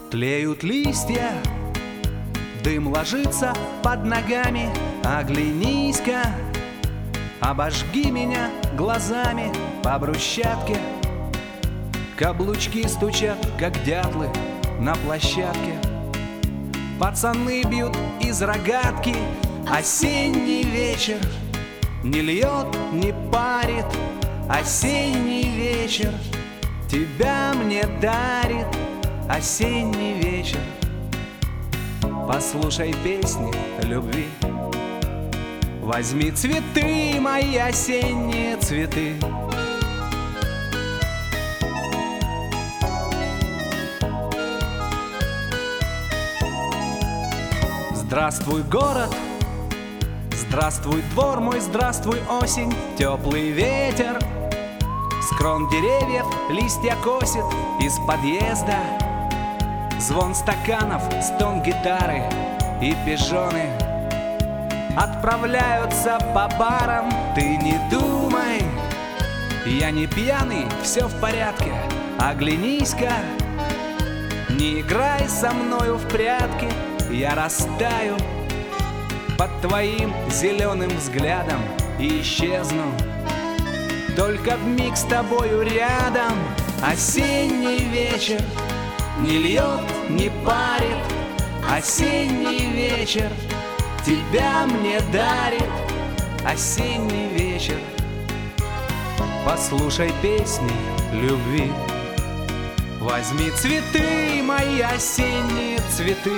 Тлеют листья, дым ложится под ногами. Оглянись-ка, обожги меня глазами по брусчатке. Каблучки стучат, как дятлы на площадке. Пацаны бьют из рогатки. Осенний вечер не льет, не парит. Осенний вечер тебя мне дарит. Осенний вечер. Послушай песни любви. Возьми цветы, мои осенние цветы. Здравствуй, город, здравствуй, двор мой, здравствуй, осень, теплый ветер. С крон деревьев листья косит из подъезда. Звон стаканов, стон гитары и пижоны отправляются по барам. Ты не думай, я не пьяный, все в порядке. Оглянись-ка, не играй со мною в прятки. Я растаю под твоим зеленым взглядом и исчезну только вмиг с тобою рядом. Осенний вечер не льет, не парит. Осенний вечер тебя мне дарит. Осенний вечер. Послушай песни любви. Возьми цветы, мои осенние цветы.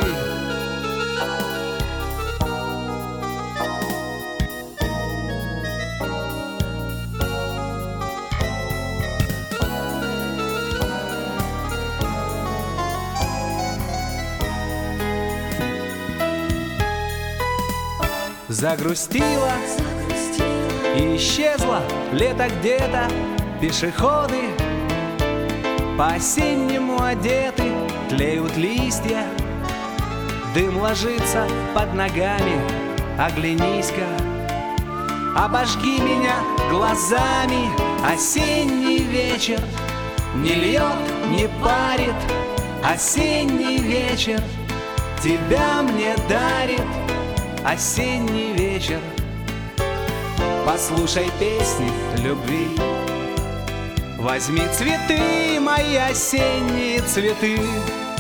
Загрустила и исчезла лето где-то. Пешеходы по-осеннему одеты. Тлеют листья, дым ложится под ногами. Оглянись-ка, обожги меня глазами. Осенний вечер не льет, не парит. Осенний вечер тебя мне дарит. Осенний вечер. Послушай песни любви. Возьми цветы, мои осенние цветы.